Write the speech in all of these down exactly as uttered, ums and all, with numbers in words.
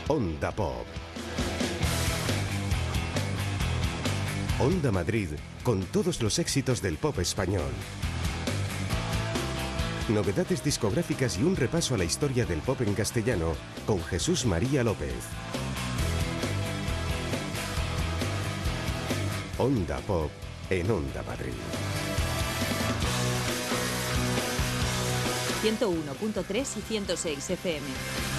Onda Pop. Onda Madrid, con todos los éxitos del pop español. Novedades discográficas y un repaso a la historia del pop en castellano con Jesús María López. Onda Pop en Onda Madrid. ciento uno punto tres y ciento seis F M.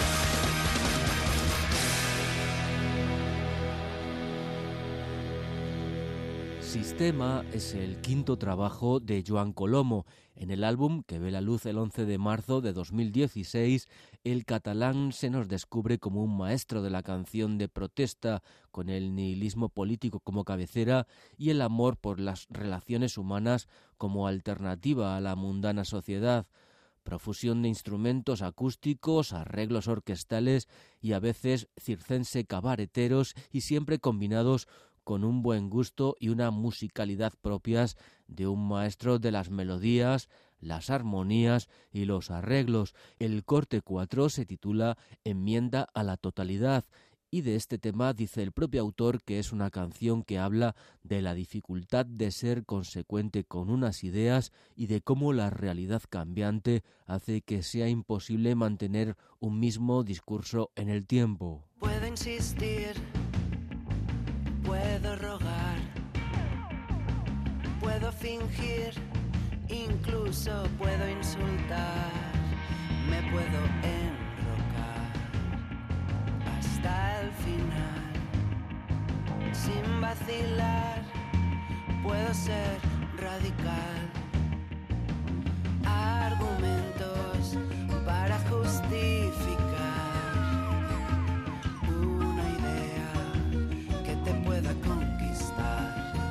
Sistema es el quinto trabajo de Joan Colomo. En el álbum, que ve la luz el once de marzo de dos mil dieciséis, el catalán se nos descubre como un maestro de la canción de protesta, con el nihilismo político como cabecera y el amor por las relaciones humanas como alternativa a la mundana sociedad. Profusión de instrumentos acústicos, arreglos orquestales y a veces circense cabareteros, y siempre combinados con un buen gusto y una musicalidad propias de un maestro de las melodías, las armonías y los arreglos. El corte cuatro se titula Enmienda a la Totalidad, y de este tema dice el propio autor que es una canción que habla de la dificultad de ser consecuente con unas ideas y de cómo la realidad cambiante hace que sea imposible mantener un mismo discurso en el tiempo. Puedo insistir, puedo rogar, puedo fingir, incluso puedo insultar, me puedo enrocar hasta el final, sin vacilar, puedo ser radical, argumentos para justificar pueda conquistar,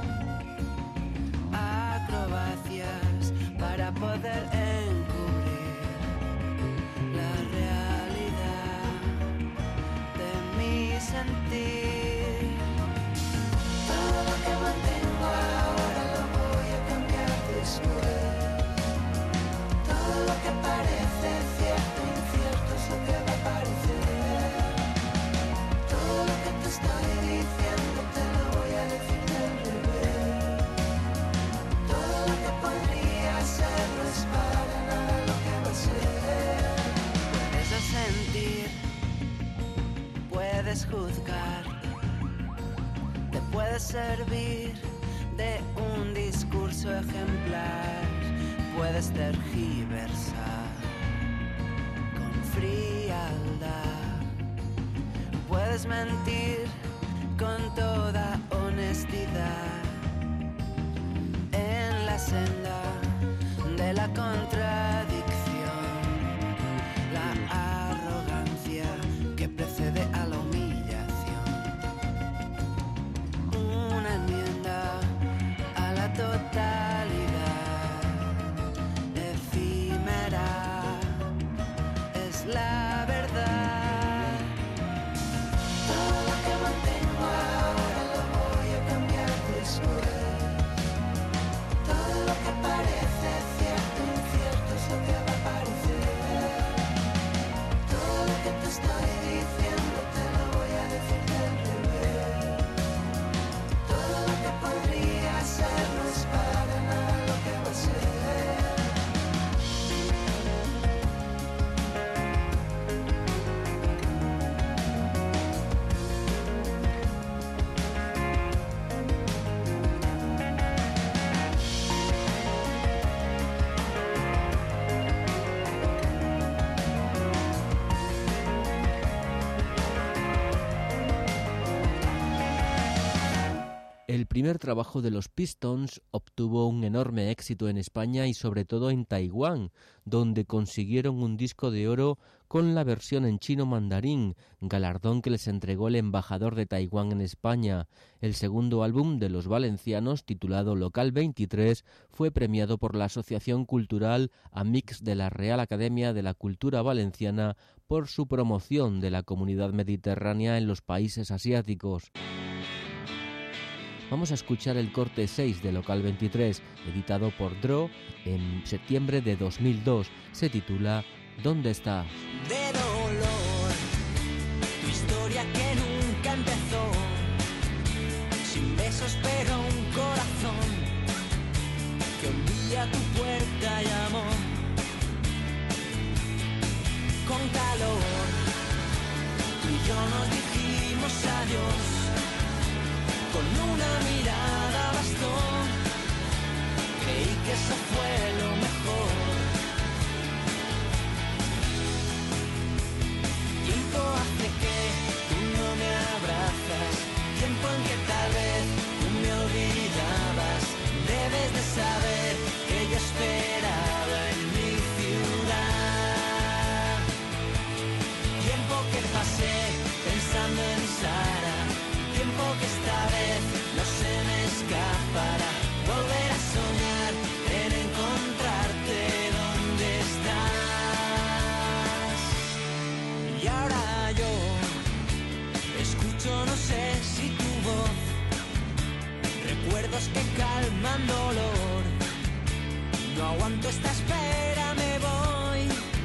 acrobacias para poder encubrir la realidad de mi sentir. Todo lo que mantengo ahora lo voy a cambiar después. Todo lo que parece cierto, incierto es lo que va a parecer. Todo lo que te estoy diciendo sentir, puedes juzgar, te puedes servir de un discurso ejemplar, puedes tergiversar con frialdad, puedes mentir con toda honestidad en la senda de la contradicción. La arrogancia que precede a la humillación. Una enmienda a la totalidad, efímera es la verdad. Todo lo que mantengo ahora lo voy a cambiar después. Todo lo que parece cierto, incierto es lo que va a parecer. Que te estoy diciendo te lo voy a decir del revés. Todo lo que podría ser no es para nada lo que va a ser. El primer trabajo de los Pistons obtuvo un enorme éxito en España y sobre todo en Taiwán, donde consiguieron un disco de oro con la versión en chino mandarín, galardón que les entregó el embajador de Taiwán en España. El segundo álbum de los valencianos, titulado Local veintitrés, fue premiado por la Asociación Cultural Amics de la Real Academia de la Cultura Valenciana por su promoción de la comunidad mediterránea en los países asiáticos. Vamos a escuchar el corte seis de Local veintitrés, editado por Dro en septiembre de dos mil dos. Se titula ¿Dónde estás? De dolor, tu historia. historia que nunca empezó, sin besos pero un corazón que un día tu puerta llamó con calor. Tú y yo nos dijimos adiós, con una mirada bastó, creí que eso fue lo mejor. Tiempo hace que tú no me abrazas, tiempo en que tal vez tú me olvidabas. Debes de saber que yo esperaba en mi ciudad. Tiempo que pasé pensando en Sara, tiempo que esta vez no se me escapará. Volver a soñar en encontrarte donde estás. Y ahora yo escucho, no sé si tu voz, recuerdos que calman dolor. No aguanto esta espera, me voy.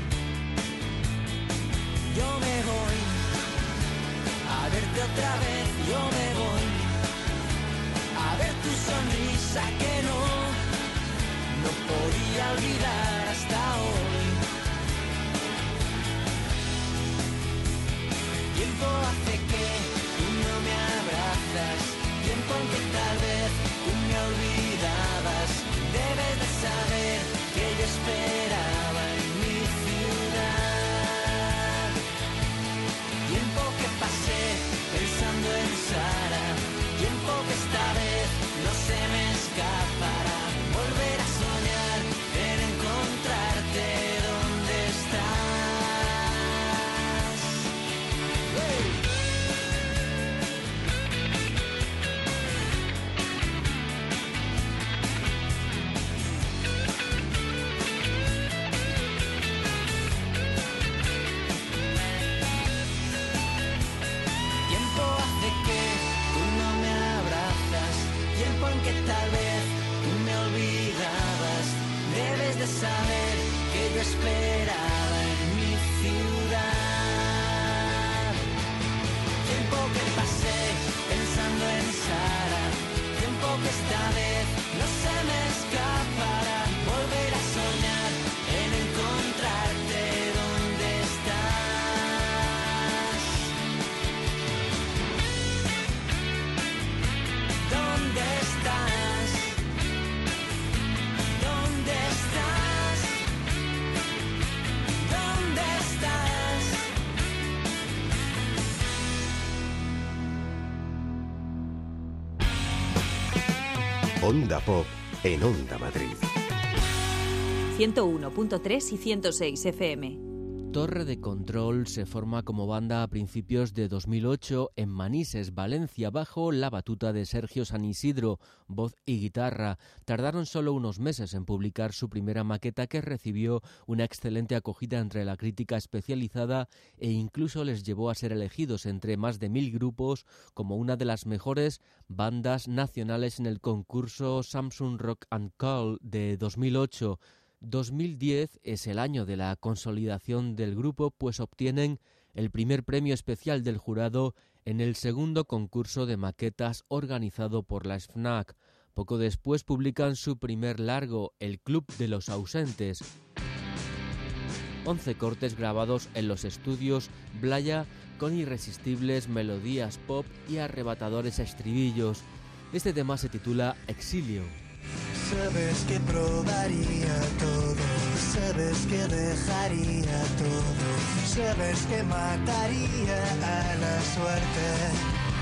Yo me voy a verte otra vez, yo me voy a ver tu sonrisa que no, no podía olvidar hasta hoy. Tiempo hace que tú no me abrazas, tiempo en que tal vez tú me olvidabas. Debes de saber que yo esperaba en mi ciudad. Tiempo que pasé pensando en Sara, tiempo que esta vez no se me escapará. Volver a soñar en encontrarte donde estás. ¡Hey! Tiempo hace que tú no me abrazas, tiempo en que tal vez tú me olvidabas. Debes de saber que yo esperaba en mi ciudad. Tiempo que pasé pensando en Sara, tiempo que esta vez no se me escapará. Volver a soñar en encontrarte donde estás. ¿Dónde estás? ¿Dónde estás? ¿Dónde estás? Onda Pop en Onda Madrid. ciento uno punto tres y ciento seis F M. Torre de Control se forma como banda a principios de dos mil ocho en Manises, Valencia, bajo la batuta de Sergio San Isidro, voz y guitarra. Tardaron solo unos meses en publicar su primera maqueta, que recibió una excelente acogida entre la crítica especializada e incluso les llevó a ser elegidos entre más de mil grupos como una de las mejores bandas nacionales en el concurso Samsung Rock and Call de dos mil ocho. dos mil diez es el año de la consolidación del grupo, pues obtienen el primer premio especial del jurado en el segundo concurso de maquetas organizado por la FNAC. Poco después publican su primer largo, El Club de los Ausentes. once cortes grabados en los estudios Blaya con irresistibles melodías pop y arrebatadores estribillos. Este tema se titula Exilio. Sabes que probaría todo, sabes que dejaría todo, sabes que mataría a la suerte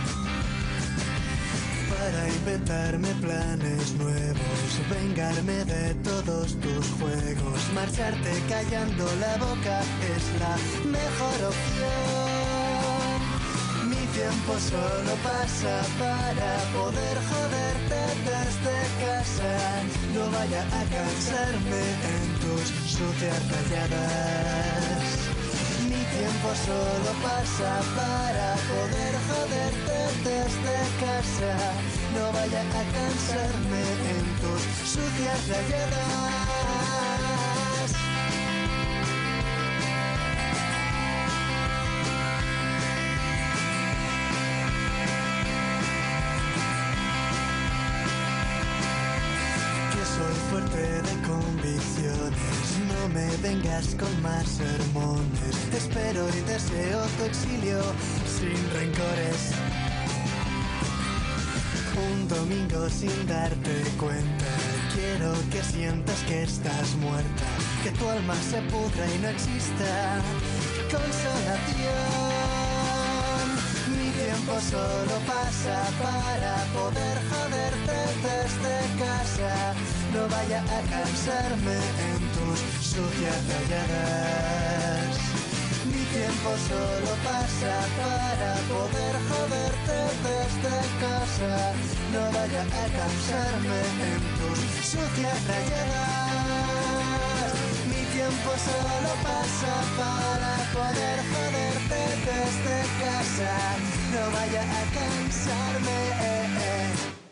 para inventarme planes nuevos, vengarme de todos tus juegos, marcharte callando la boca es la mejor opción. Mi tiempo solo pasa para poder joderte desde casa. No vaya a cansarme en tus sucias rayadas. Mi tiempo solo pasa para poder joderte desde casa. No vaya a cansarme en tus sucias rayadas. no me vengas con más sermones. Espero y deseo tu exilio sin rencores. Un domingo sin darte cuenta. Quiero que sientas que estás muerta, que tu alma se pudra y no exista consolación. Mi tiempo solo pasa para poder joderte desde casa. No vaya a cansarme en tus sucias rayadas. Mi tiempo solo pasa para poder joderte desde casa. No vaya a cansarme en tus sucias rayadas. Mi tiempo solo pasa para poder joderte desde casa. No vaya a cansarme. Eh, eh.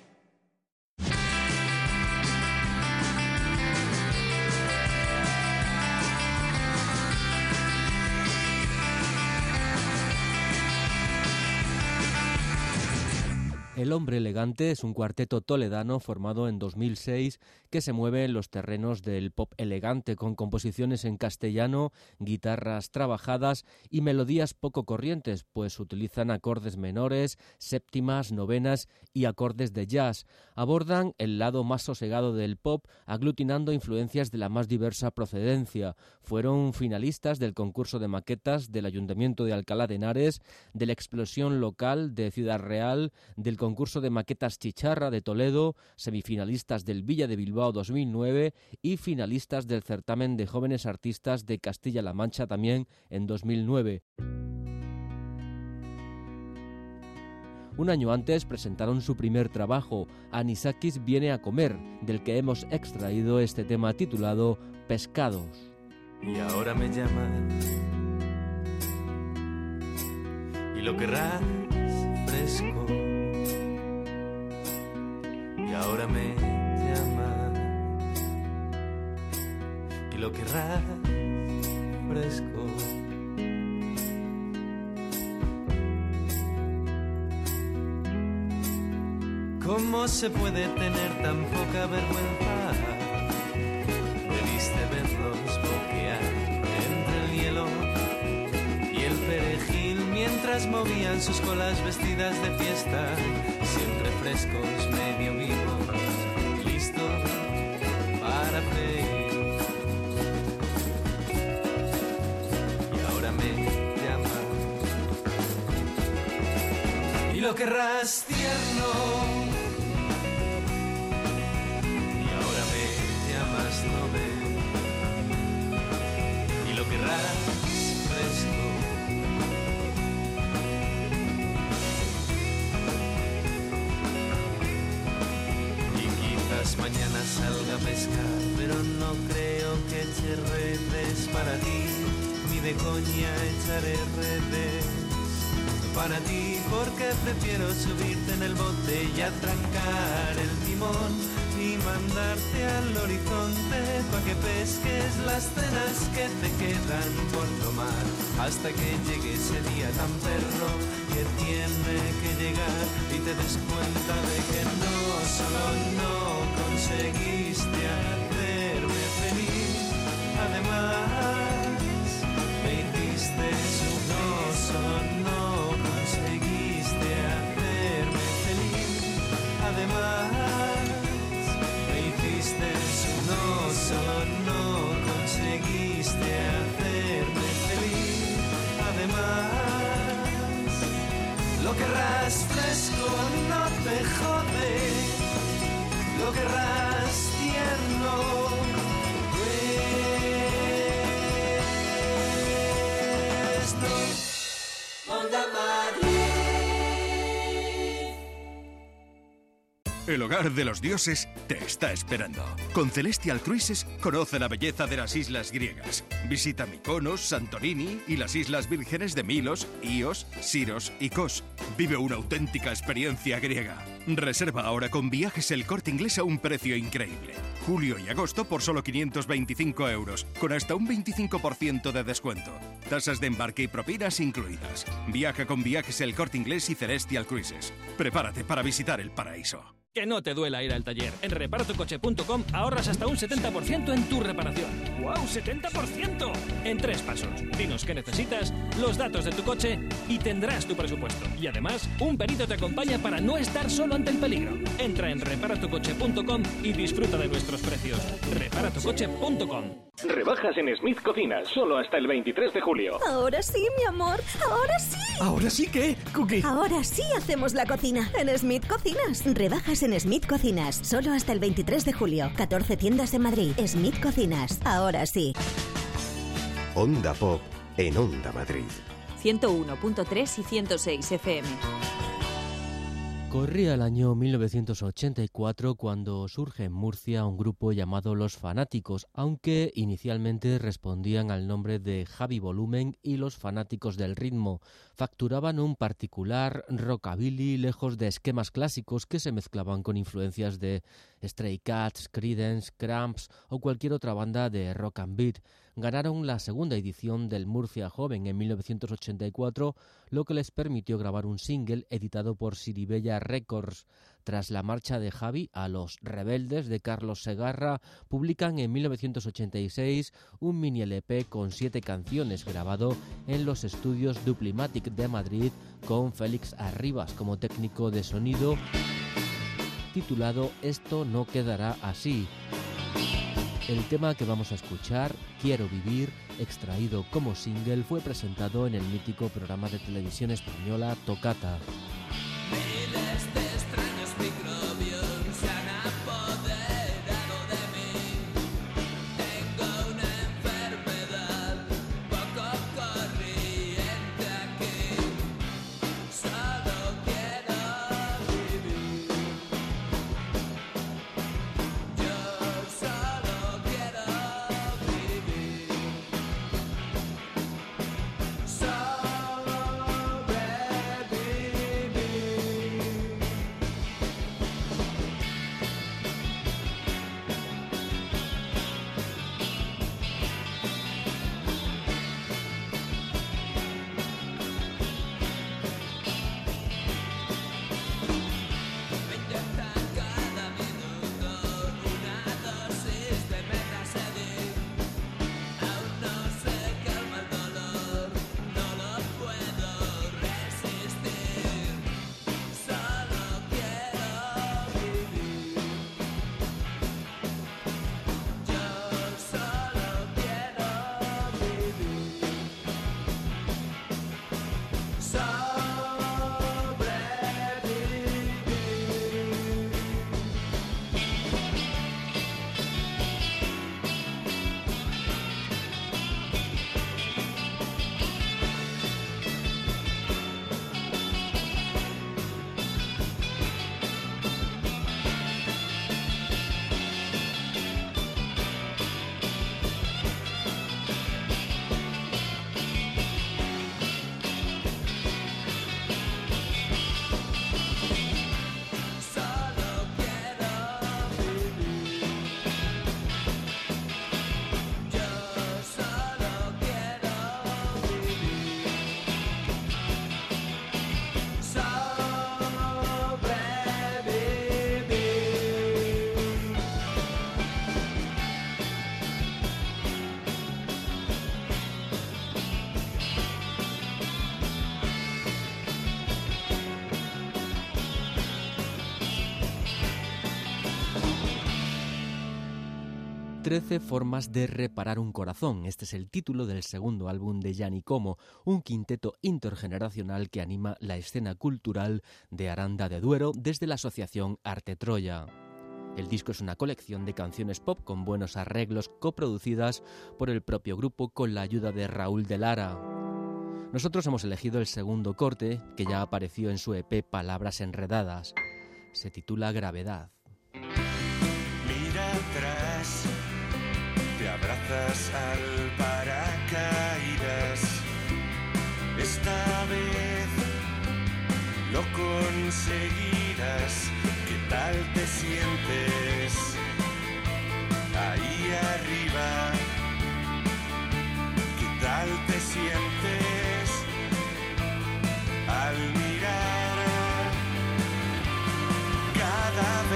El Hombre Elegante es un cuarteto toledano formado en dos mil seis que se mueve en los terrenos del pop elegante con composiciones en castellano, guitarras trabajadas y melodías poco corrientes, pues utilizan acordes menores, séptimas, novenas y acordes de jazz. Abordan el lado más sosegado del pop, aglutinando influencias de la más diversa procedencia. Fueron finalistas del concurso de maquetas del Ayuntamiento de Alcalá de Henares, de la Explosión Local de Ciudad Real, del concurso de maquetas Chicharra de Toledo, semifinalistas del Villa de Bilbao dos mil nueve y finalistas del certamen de jóvenes artistas de Castilla-La Mancha también en dos mil nueve. Un año antes presentaron su primer trabajo, Anisakis viene a comer, del que hemos extraído este tema titulado Pescados. Y ahora me llamas y lo querrás fresco. Y ahora me llamas y lo querrás fresco. ¿Cómo se puede tener tan poca vergüenza? Debiste verlos boquear entre el hielo y el perejil mientras movían sus colas vestidas de fiesta, siempre frescos, medio vivos, listos para freír. Y ahora me llamas y lo querrás tierno. Y lo querrás fresco. Y quizás mañana salga a pescar, pero no creo que eche redes para ti, ni de coña echaré redes para ti, porque prefiero subirte en el bote y atrancar el timón y mandarte al horizonte pa' que pesques las cenas que te quedan por tomar, hasta que llegue ese día tan perro que tiene que llegar y te des cuenta de que no solo no conseguiste hacerme feliz, además me hiciste su no solo no conseguiste hacerme feliz, además no solo no conseguiste hacerme feliz, además lo querrás fresco, no te jode, lo querrás tierno, esto Onda Madrid. El hogar de los dioses te está esperando. Con Celestial Cruises conoce la belleza de las islas griegas. Visita Mykonos, Santorini y las Islas Vírgenes de Milos, Ios, Siros y Kos. Vive una auténtica experiencia griega. Reserva ahora con Viajes El Corte Inglés a un precio increíble. Julio y agosto por solo quinientos veinticinco euros, con hasta un veinticinco por ciento de descuento. Tasas de embarque y propinas incluidas. Viaja con Viajes El Corte Inglés y Celestial Cruises. Prepárate para visitar el paraíso. Que no te duela ir al taller. En repara tu coche punto com ahorras hasta un setenta por ciento en tu reparación. ¡Guau! ¡setenta por ciento! En tres pasos. Dinos qué necesitas, los datos de tu coche y tendrás tu presupuesto. Y además, un perito te acompaña para no estar solo ante el peligro. Entra en repara tu coche punto com y disfruta de nuestros precios. repara tu coche punto com. Rebajas en Smith Cocinas, solo hasta el veintitrés de julio. Ahora sí, mi amor. Ahora sí. ¿Ahora sí qué, Cookie? Ahora sí hacemos la cocina en Smith Cocinas. Rebajas en Smith Cocinas, solo hasta el veintitrés de julio. catorce tiendas en Madrid. Smith Cocinas, ahora sí. Onda Pop en Onda Madrid. ciento uno punto tres y ciento seis F M. Corría el año mil novecientos ochenta y cuatro cuando surge en Murcia un grupo llamado Los Fanáticos, aunque inicialmente respondían al nombre de Javi Volumen y Los Fanáticos del Ritmo. Facturaban un particular rockabilly lejos de esquemas clásicos que se mezclaban con influencias de Stray Cats, Creedence, Cramps o cualquier otra banda de rock and beat. Ganaron la segunda edición del Murcia Joven en mil novecientos ochenta y cuatro, lo que les permitió grabar un single editado por Siribella Records. Tras la marcha de Javi a Los Rebeldes de Carlos Segarra, publican en mil novecientos ochenta y seis un mini L P con siete canciones grabado en los estudios Duplimatic de Madrid con Félix Arribas como técnico de sonido, titulado Esto no quedará así. El tema que vamos a escuchar, Quiero vivir, extraído como single, fue presentado en el mítico programa de televisión española Tocata. Miles de extraños microbios se han apoderado de mí. Tengo una enfermedad poco corriente aquí. Solo quiero vivir. Yo solo quiero vivir. trece formas de reparar un corazón. Este es el título del segundo álbum de Gianni Como, un quinteto intergeneracional que anima la escena cultural de Aranda de Duero desde la asociación Arte Troya. El disco es una colección de canciones pop con buenos arreglos coproducidas por el propio grupo con la ayuda de Raúl de Lara. Nosotros hemos elegido el segundo corte, que ya apareció en su E P Palabras Enredadas. Se titula Gravedad. Mira atrás, te abrazas al paracaídas. Esta vez lo conseguirás. ¿Qué tal te sientes ahí arriba? ¿Qué tal te sientes al mirar cada vez?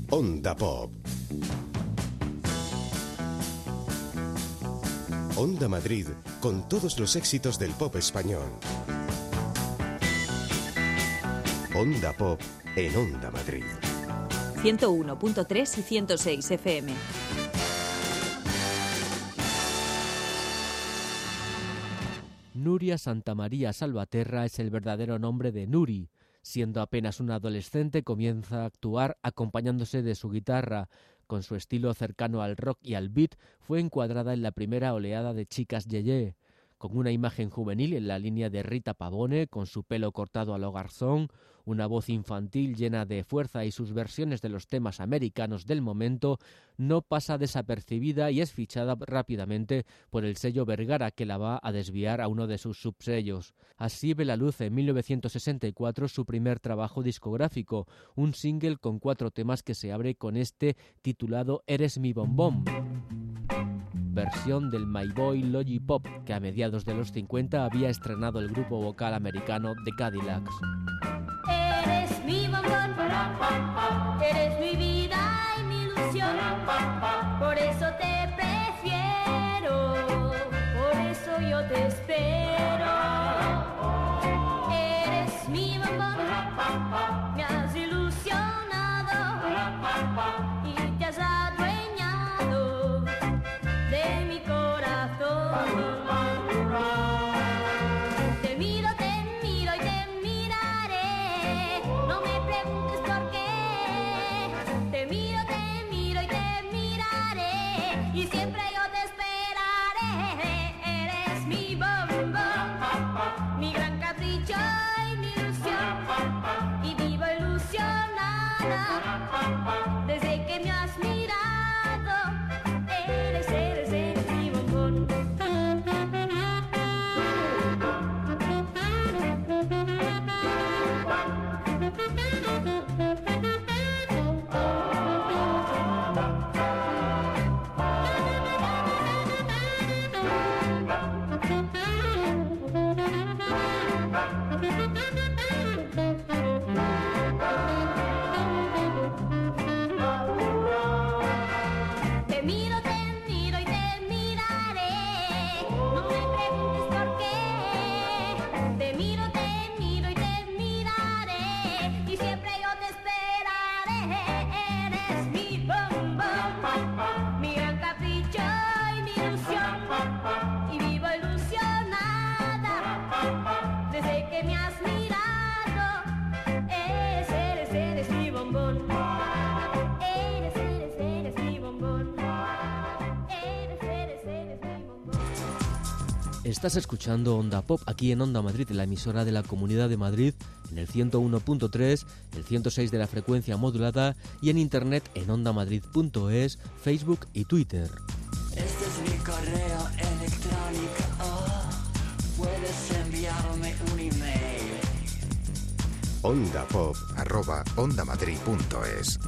Onda Pop. Onda Madrid, con todos los éxitos del pop español. Onda Pop en Onda Madrid. ciento uno punto tres y ciento seis F M. Nuria Santamaría Salvaterra es el verdadero nombre de Nuri. Siendo apenas una adolescente, comienza a actuar acompañándose de su guitarra. Con su estilo cercano al rock y al beat, fue encuadrada en la primera oleada de chicas yeye. Con una imagen juvenil en la línea de Rita Pavone, con su pelo cortado a lo garzón, una voz infantil llena de fuerza y sus versiones de los temas americanos del momento, no pasa desapercibida y es fichada rápidamente por el sello Vergara, que la va a desviar a uno de sus subsellos. Así ve la luz en mil novecientos sesenta y cuatro su primer trabajo discográfico, un single con cuatro temas que se abre con este titulado Eres mi bombón, versión del My Boy Lollipop, que a mediados de los cincuenta había estrenado el grupo vocal americano The Cadillacs. Eres mi bombón, eres mi vida y mi ilusión, por eso te prefiero, por eso yo te espero. Eres mi bombón, me has ilusionado y te has adueñado de mi corazón. Te miro, te miro y te miraré. No me preguntes por qué. Te miro, te miro y te miraré. Y siempre yo te esperaré. Eres mi bombón, mi gran capricho y mi ilusión. Y vivo ilusionada desde que me has mirado. Eres, eres, eres mi bombón. Te miro, te miro y te miraré. No me preguntes por qué. Te miro, te miro y te miraré. Y siempre yo te esperaré. Eres mi bombón, mi gran capricho y mi ilusión. Y vivo ilusionada desde que me has mirado. Eres, eres, eres mi bombón. Eres, eres, eres mi bombón. Eres, eres, eres mi bombón. Estás escuchando Onda Pop aquí en Onda Madrid, la emisora de la Comunidad de Madrid, en el ciento uno punto tres, el ciento seis de la frecuencia modulada y en internet en ondamadrid punto es, Facebook y Twitter. Este es mi correo electrónico. Oh, puedes enviarme un email. ondapop arroba ondamadrid punto es.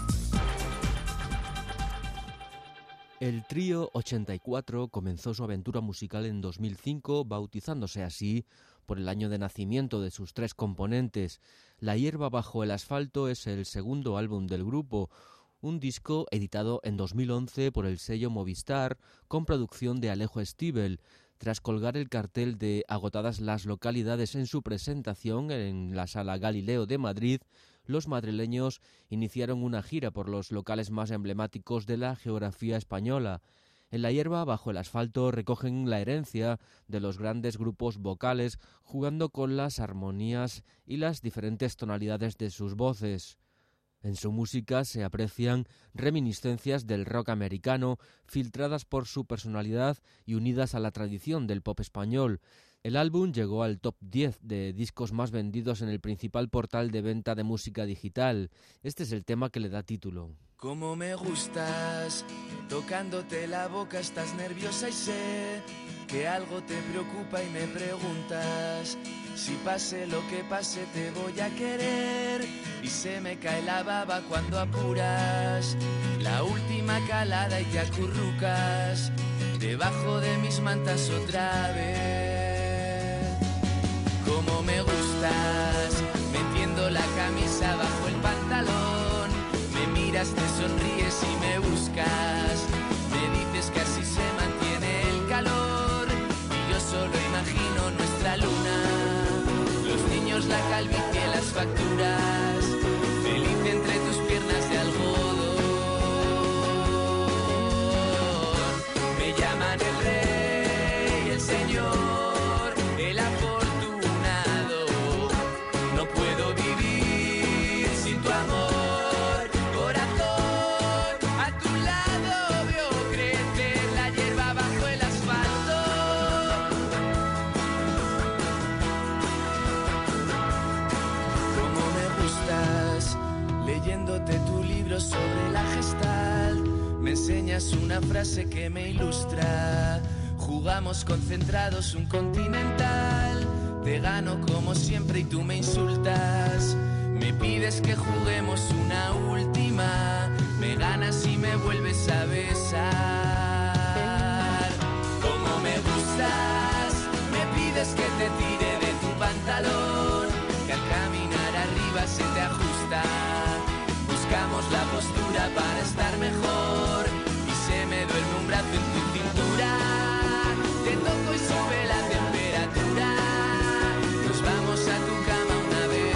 El trío ochenta y cuatro comenzó su aventura musical en dos mil cinco, bautizándose así por el año de nacimiento de sus tres componentes. La hierba bajo el asfalto es el segundo álbum del grupo, un disco editado en dos mil once por el sello Movistar, con producción de Alejo Stivel. Tras colgar el cartel de Agotadas las localidades en su presentación en la Sala Galileo de Madrid, los madrileños iniciaron una gira por los locales más emblemáticos de la geografía española. En la hierba bajo el asfalto recogen la herencia de los grandes grupos vocales, jugando con las armonías y las diferentes tonalidades de sus voces. En su música se aprecian reminiscencias del rock americano, filtradas por su personalidad y unidas a la tradición del pop español. El álbum llegó al top diez de discos más vendidos en el principal portal de venta de música digital. Este es el tema que le da título. Cómo me gustas, tocándote la boca estás nerviosa y sé que algo te preocupa y me preguntas si pase lo que pase te voy a querer y se me cae la baba cuando apuras la última calada y te acurrucas debajo de mis mantas otra vez. Cómo me gustas, metiendo la camisa bajo el pantalón, me miras miras, te sonríes y me buscas. Me dices que así se mantiene el calor y yo solo imagino nuestra luna, los niños, la calvicie, las facturas, feliz entre tus piernas de algodón. Me llaman el rey, el señor, el afortunado. No puedo vivir sin tu amor, corazón. A tu lado veo crecer la hierba bajo el asfalto. Cómo me gustas, leyéndote tu libro sobre la Gestalt. Me enseñas una frase que me ilustra. Jugamos concentrados un continental. Te gano como siempre y tú me insultas. Me pides que juguemos una última. Me ganas y me vuelves a besar. Como me gustas, me pides que te tire de tu pantalón, que al caminar arriba se te ajusta. Buscamos la postura para estar mejor y se me duerme un brazo en tu cintura. Te toco y sube la temperatura. Nos vamos a tu cama una vez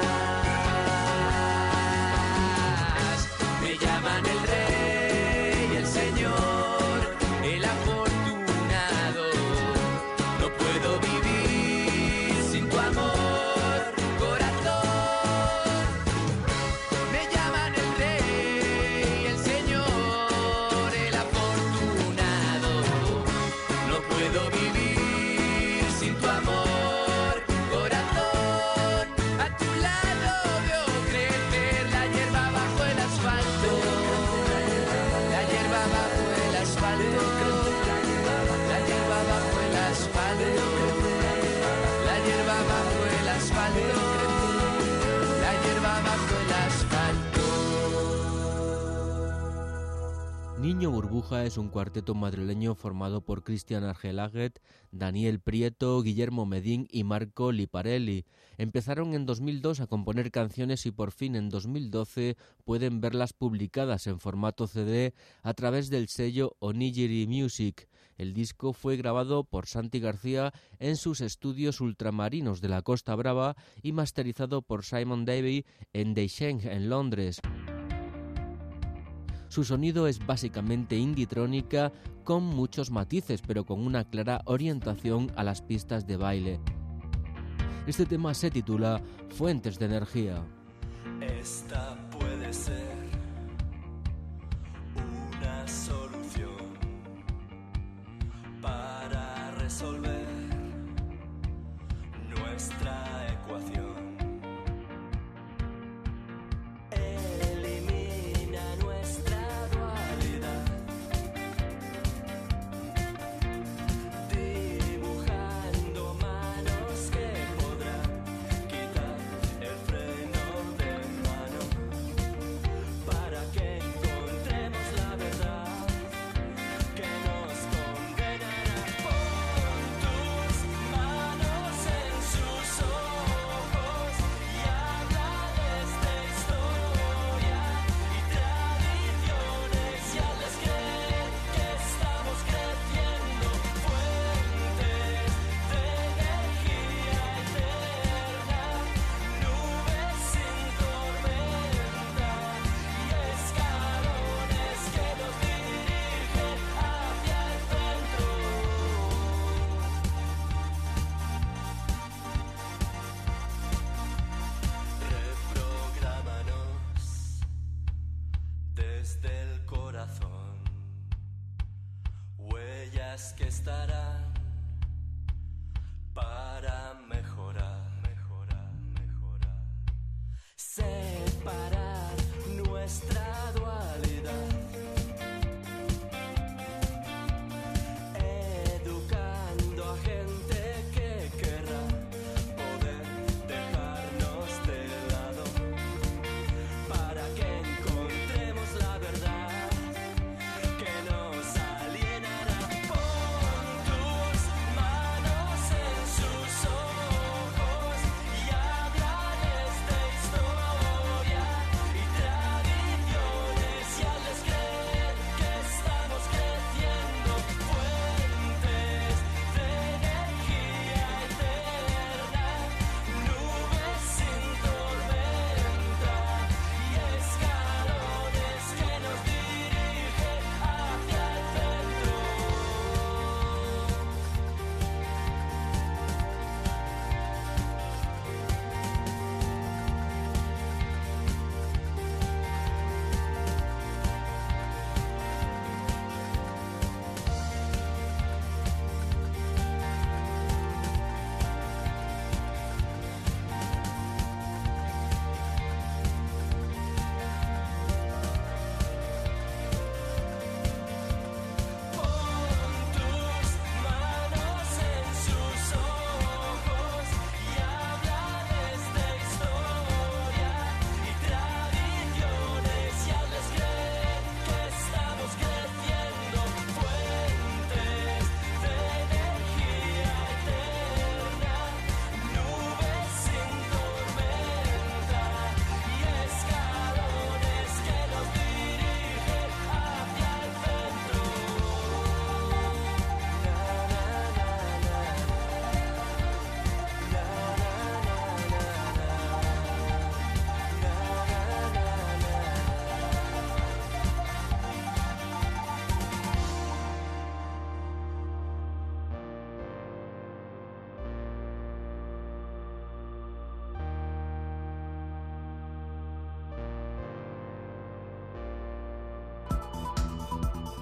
más. Me llaman el rey, el señor, el afortunado. No puedo vivir sin tu amor, corazón. Me llaman el rey, el señor, el afortunado. No puedo vivir sin tu amor, corazón. A tu lado veo crecer la hierba bajo el asfalto. La hierba bajo el asfalto. La hierba bajo el asfalto. La hierba bajo el asfalto. La hierba bajo el asfalto. Niño Burbuja es un cuarteto madrileño formado por Cristian Argelaguet, Daniel Prieto, Guillermo Medín y Marco Liparelli. Empezaron en dos mil dos a componer canciones y por fin en dos mil doce pueden verlas publicadas en formato C D a través del sello Onigiri Music. El disco fue grabado por Santi García en sus estudios ultramarinos de la Costa Brava y masterizado por Simon Davey en The Sheng en Londres. Su sonido es básicamente indie-trónica con muchos matices, pero con una clara orientación a las pistas de baile. Este tema se titula Fuentes de Energía. Esta puede ser una solución para resolver nuestra ecuación. Elimina nuestra dualidad, dibujando manos que podrán quitar el freno de mano para que encontremos la verdad que nos condenará. Pon tus manos en sus ojos y habla de esta historia y tradiciones y hazles creer que estamos creciendo. Fuentes de energía eterna, nubes sin tormenta y escalones que nos dirigen hacia el centro. Reprográmanos desde el corazón, huellas que estarán para mejorar, mejorar, mejorar. Separar nuestra dualidad, educando a gente que querrá poder dejarnos de lado para que encontremos la verdad que nos alienará. Pon tus manos en sus ojos y habla de esta historia y tradiciones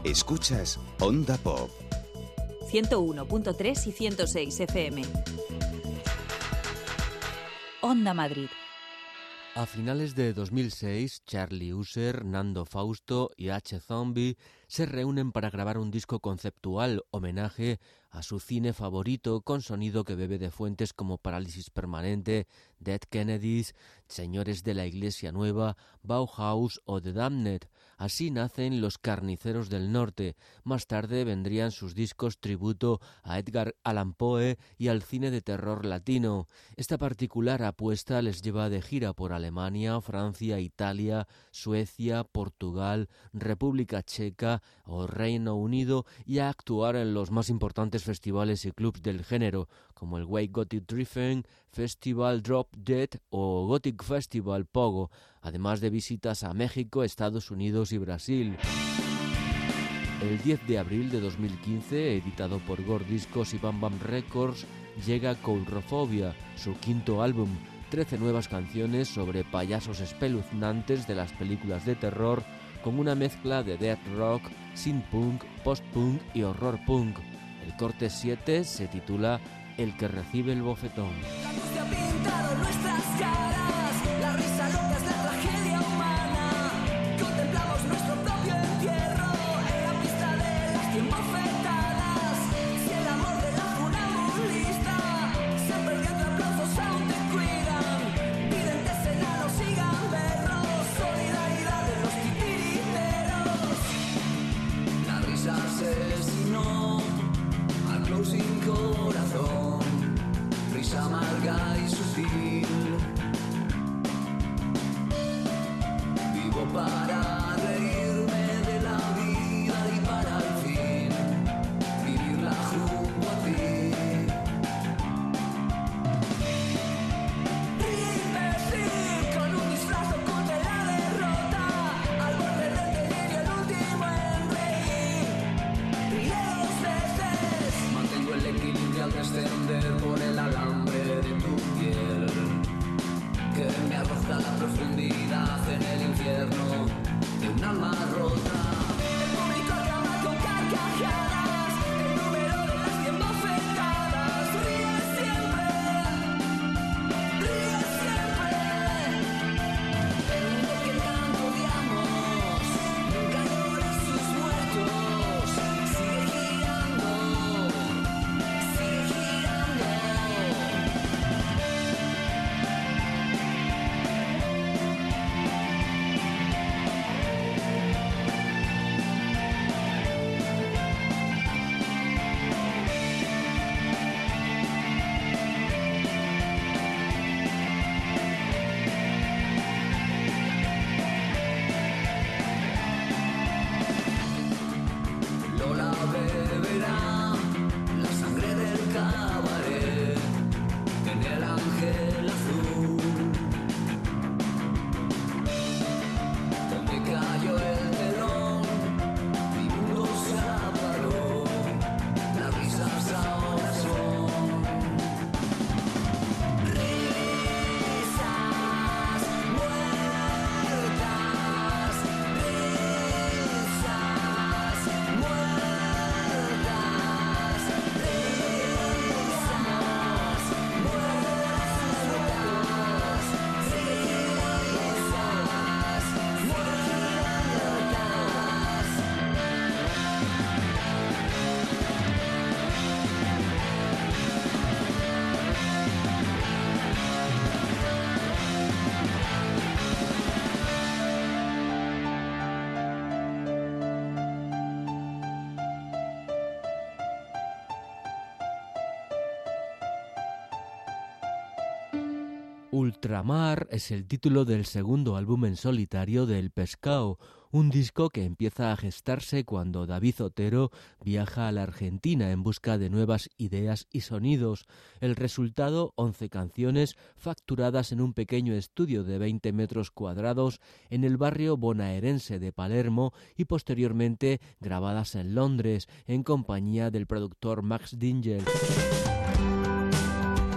Escuchas Onda Pop. ciento uno punto tres y ciento seis F M. Onda Madrid. A finales de dos mil seis, Charlie User, Nando Fausto y H. Zombie se reúnen para grabar un disco conceptual homenaje a su cine favorito con sonido que bebe de fuentes como Parálisis Permanente, Dead Kennedys, Señores de la Iglesia Nueva, Bauhaus o The Damned. Así nacen Los Carniceros del Norte. Más tarde vendrían sus discos tributo a Edgar Allan Poe y al cine de terror latino. Esta particular apuesta les lleva de gira por Alemania, Francia, Italia, Suecia, Portugal, República Checa o Reino Unido y a actuar en los más importantes festivales y clubs del género, como el White Gothic Driven Festival Drop Dead o Gothic Festival Pogo, además de visitas a México, Estados Unidos y Brasil. El diez de abril de dos mil quince, editado por Gore Discos y Bam Bam Records, llega Coulrophobia, su quinto álbum, trece nuevas canciones sobre payasos espeluznantes de las películas de terror, con una mezcla de death rock, synth punk, post-punk y horror punk. El corte siete se titula El que recibe el bofetón. La angustia ha pintado nuestras caras, la risa loca es la tragedia humana. Contemplamos nuestro propio entierro en la pista de las cien bofetadas. Si el amor de la funambulista se perdió entre aplausos, aún te cuidan. Videntes enanos y gamberros, solidaridad de los titiriteros. La risa asesinó al closing corazón, risa amarga y sutil. Vivo para reírme de la vida y para al fin vivirla junto a ti. Imbécil, con un disfraz oculto en la derrota, al borde del delirio el último en reír. Ríe dos veces, mantengo el equilibrio al descender por el alambre de tu piel, que me arroja a la profundidad en el infierno de un alma rota. El público llama con carcajadas, el número de las cien bofetadas. Ríe siempre, ríe siempre. El mundo que tanto odiamos nunca llora sus muertos. Sigue girando, sigue girando. Lola beberá la sangre del cabaret en el ángel azul, donde cayó el telón, mi mundo se apagó, las risas ahora son risas muertas, risas muertas, Ultramar es el título del segundo álbum en solitario de El Pescao, un disco que empieza a gestarse cuando David Otero viaja a la Argentina en busca de nuevas ideas y sonidos. El resultado, once canciones facturadas en un pequeño estudio de veinte metros cuadrados en el barrio bonaerense de Palermo y posteriormente grabadas en Londres en compañía del productor Max Dingel.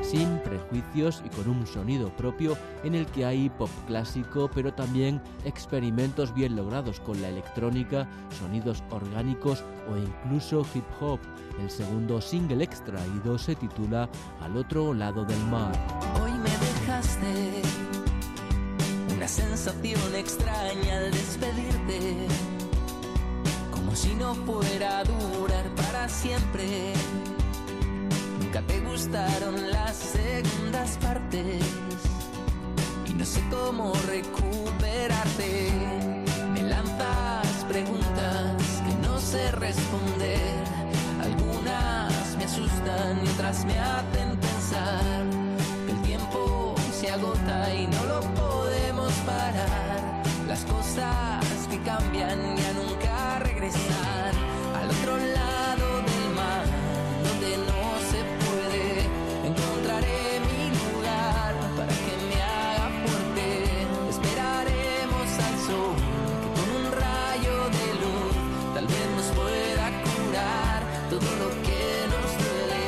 sin prejuicios y con un sonido propio en el que hay pop clásico, pero también experimentos bien logrados con la electrónica, sonidos orgánicos o incluso hip hop. El segundo single extraído se titula Al otro lado del mar. Hoy me dejaste una sensación extraña al despedirte, como si no fuera a durar para siempre. Nunca te gustaron las segundas partes y no sé cómo recuperarte. Me lanzas preguntas que no sé responder, algunas me asustan y otras me hacen pensar que el tiempo se agota y no lo podemos parar. Las cosas que cambian ya nunca regresar. Al otro lado del mar, donde no se puede, encontraré mi lugar para que me haga fuerte. Esperaremos al sol que con un rayo de luz tal vez nos pueda curar todo lo que nos duele.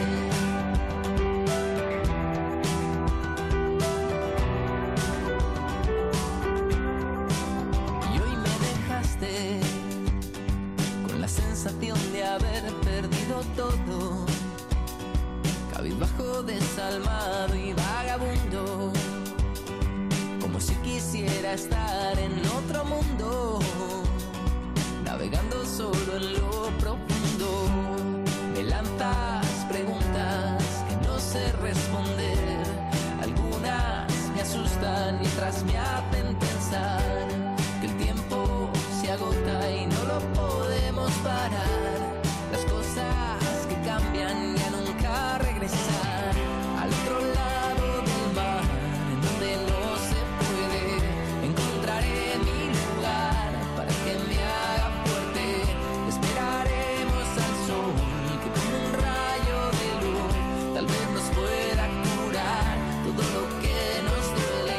Y hoy me dejaste con la sensación de haber perdido todo, cabizbajo, desalmado y vagabundo, como si quisiera estar en otro mundo, navegando solo en lo profundo. Me lanzas preguntas que no sé responder, algunas me asustan y otras me hacen pensar que el tiempo se agota y no lo podemos parar. Las cosas que cambian ya nunca regresar. Al otro lado del mar, en donde no se puede, encontraré mi lugar para que me haga fuerte. Esperaremos al sol que con un rayo de luz tal vez nos pueda curar todo lo que nos duele.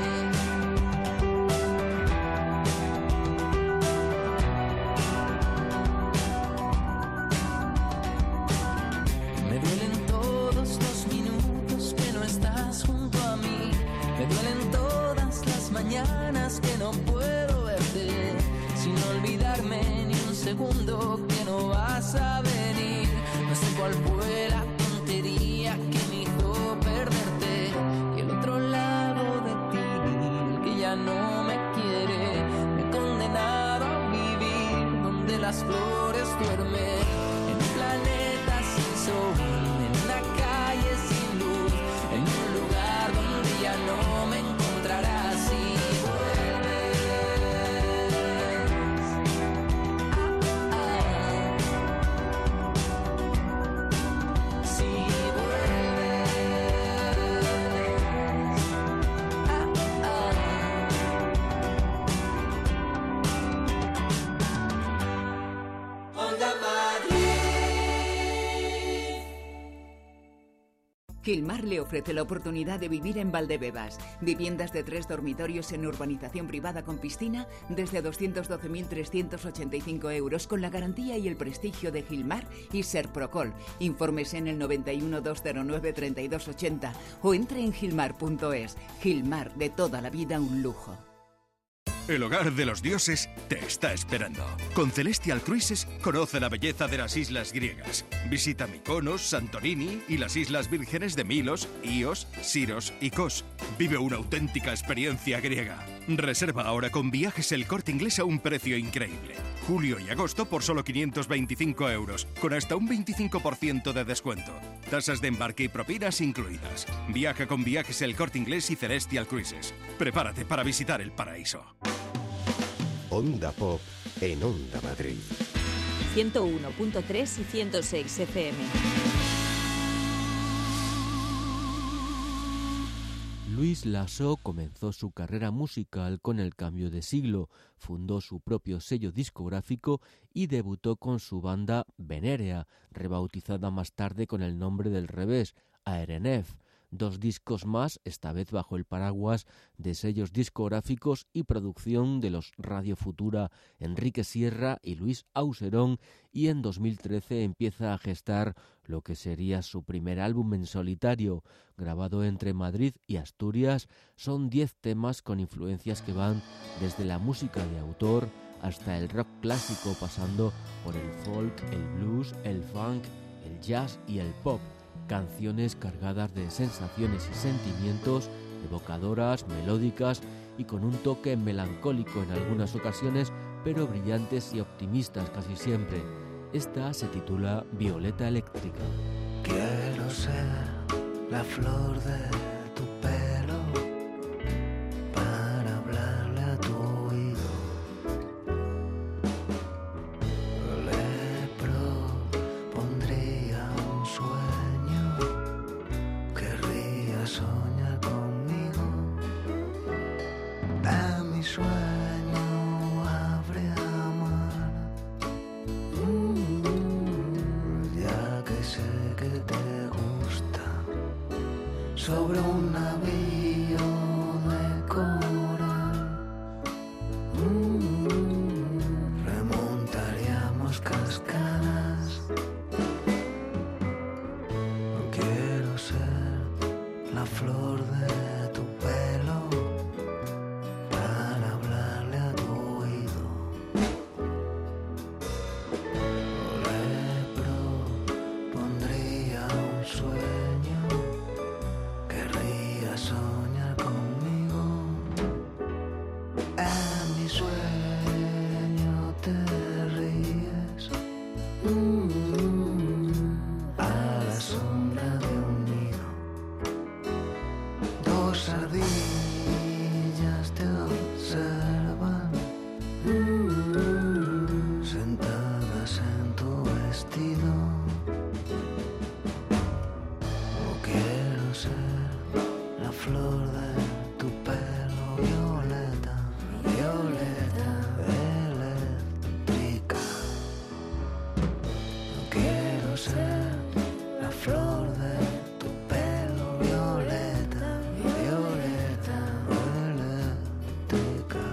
Me duelen todos los minutos que no estás junto a mí. Me duelen todas las mañanas que no puedo verte, sin olvidarme ni un segundo que no vas a venir. No sé cuál fue la tontería que me hizo perderte. Y el otro lado de ti, el que ya no me quiere, me condenaron a vivir donde las flores duermen, en un planeta sin sol, en una calle sin luz, en un lugar donde ya no me encontrarás si vuelves. Ah, ah. Si vuelves. Ah, ah. Onda Madrid. Gilmar le ofrece la oportunidad de vivir en Valdebebas. Viviendas de tres dormitorios en urbanización privada con piscina desde doscientos doce mil trescientos ochenta y cinco euros, con la garantía y el prestigio de Gilmar y Serprocol. Informes en el noventa y uno, doscientos nueve, treinta y dos ochenta o entre en gilmar punto es. Gilmar, de toda la vida un lujo. El hogar de los dioses te está esperando. Con Celestial Cruises conoce la belleza de las islas griegas. Visita Mykonos, Santorini y las Islas Vírgenes de Milos, Ios, Siros y Kos. Vive una auténtica experiencia griega. Reserva ahora con Viajes El Corte Inglés a un precio increíble. Julio y agosto por solo quinientos veinticinco euros, con hasta un veinticinco por ciento de descuento. Tasas de embarque y propinas incluidas. Viaja con Viajes El Corte Inglés y Celestial Cruises. Prepárate para visitar el paraíso. Onda Pop en Onda Madrid. ciento uno punto tres y ciento seis F M. Luis Lasso comenzó su carrera musical con el cambio de siglo, fundó su propio sello discográfico y debutó con su banda Venerea, rebautizada más tarde con el nombre del revés, Aerenef. dos discos más, esta vez bajo el paraguas de sellos discográficos y producción de los Radio Futura Enrique Sierra y Luis Auserón, y en dos mil trece empieza a gestar lo que sería su primer álbum en solitario, grabado entre Madrid y Asturias. Son diez temas con influencias que van desde la música de autor hasta el rock clásico, pasando por el folk, el blues, el funk, el jazz y el pop. Canciones cargadas de sensaciones y sentimientos, evocadoras, melódicas y con un toque melancólico en algunas ocasiones, pero brillantes y optimistas casi siempre. Esta se titula Violeta Eléctrica. Quiero ser la flor de tu pelo para hablarle a tu oído. Le propondría un sueño, querría soñar conmigo. A mi sueño abre amar, mm, ya que sé que te gusta, sobre un navío de coral, mm, remontaríamos cascadas. Quiero ser la flor de tu pelo para hablarle a tu oído. Le propondría un sueño, querría soñar conmigo. En mi sueño te ríes, mm, a la sombra de un nido. Dos ardillas te observan, mm, sentadas en tu vestido. Oh, quiero ser la flor de tu pelo violeta, violeta eléctrica. Quiero ser la flor de tu pelo violeta, violeta eléctrica.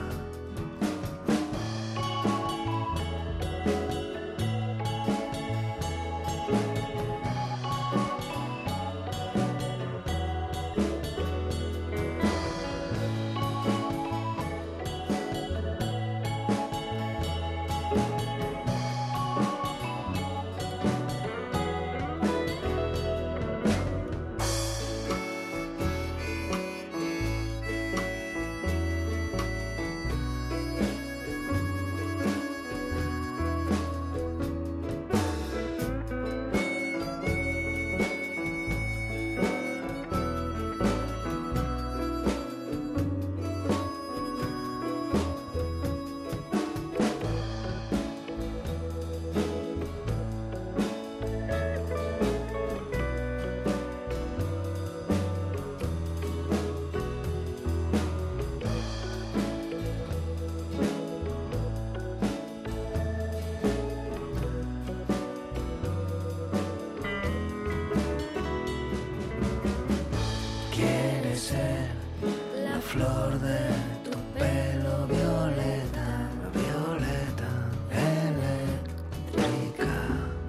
Quieres ser la flor de tu pelo violeta, violeta eléctrica.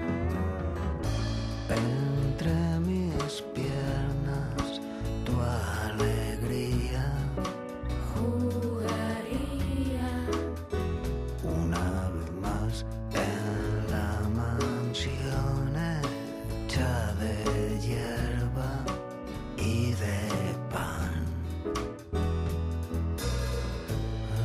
Entre mis piernas tu alegría jugaría una vez más en la mansión hecha de hierba y de pan.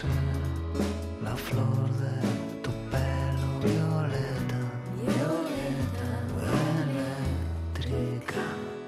sé, la flor de tu pelo violeta, violeta, eléctrica.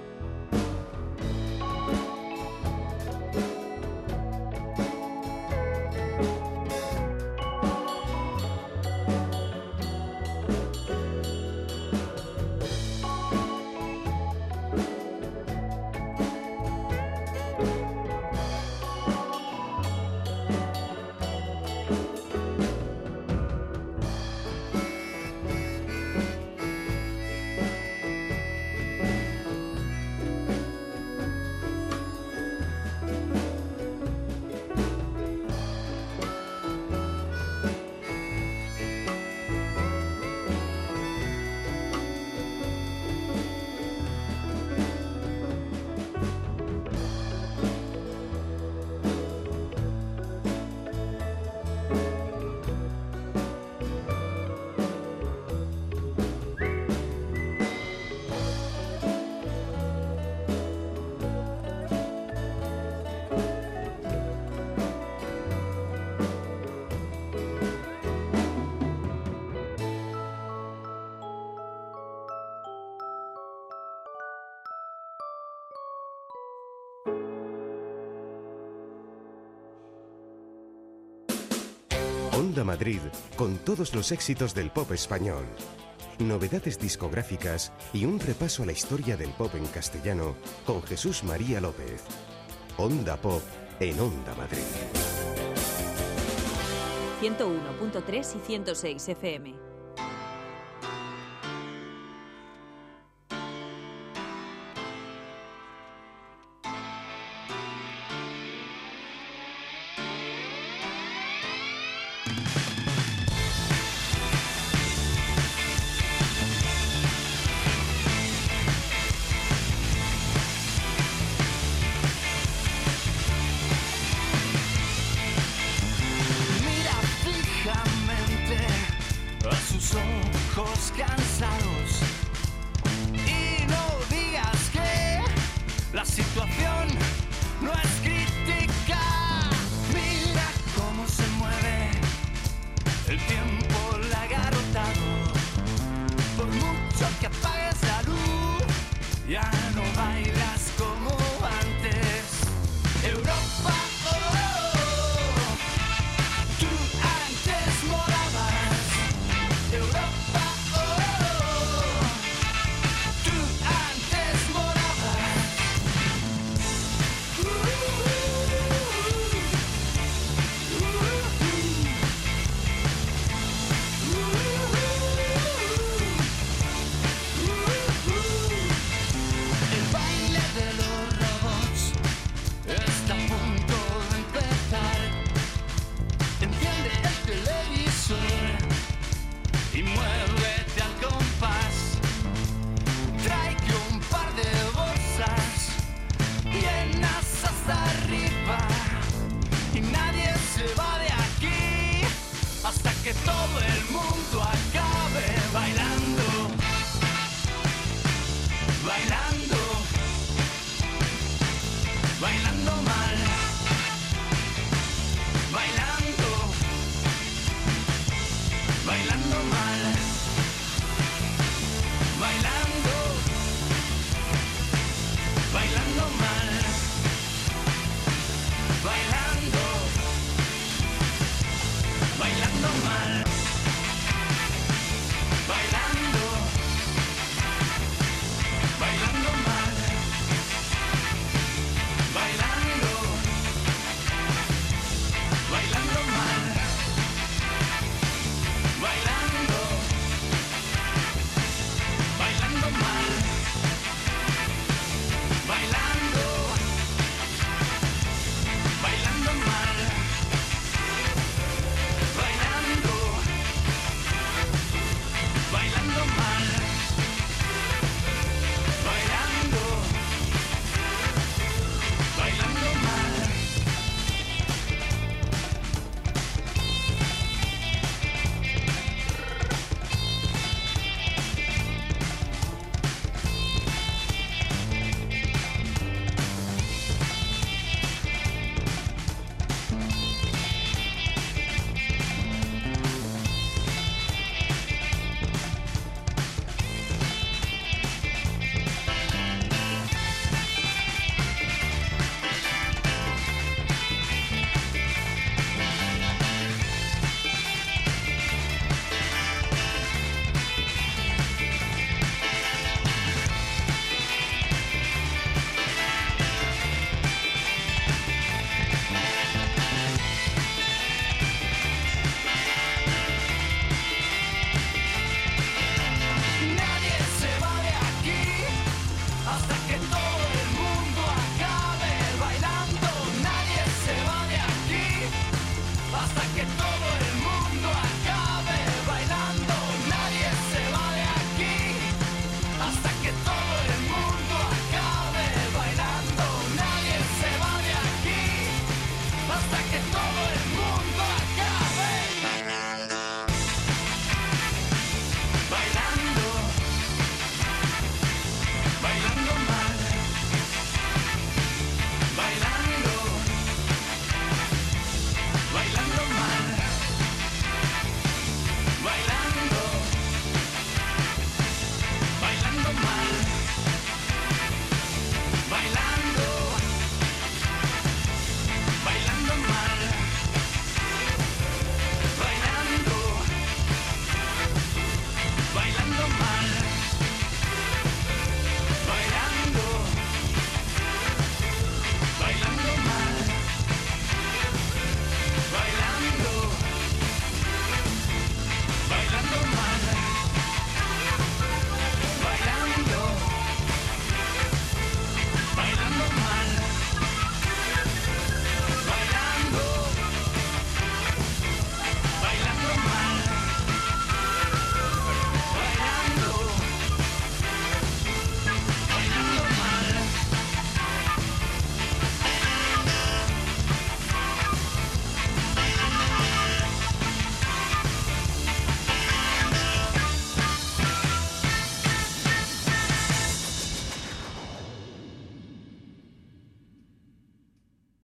Onda Madrid, con todos los éxitos del pop español. Novedades discográficas y un repaso a la historia del pop en castellano con Jesús María López. Onda Pop en Onda Madrid. ciento uno punto tres y ciento seis F M. Mira fijamente a sus ojos cansados y no digas que la situación no es crítica. Mira cómo se mueve el tiempo lagarotado. Por mucho que apagues la luz, ya no bailas como antes. Europa, oh, tú antes morabas. Europa, oh, tú antes morabas. Uh, El baile de los robots está a punto de empezar. Enciende el televisor y muévete al compás. Traigo un par de bolsas llenas hasta arriba y nadie se va de aquí hasta que todo el mundo acabe bailando, bailando, bailando mal, bailando, bailando mal, bailando, bailando mal, bailando, bailando mal.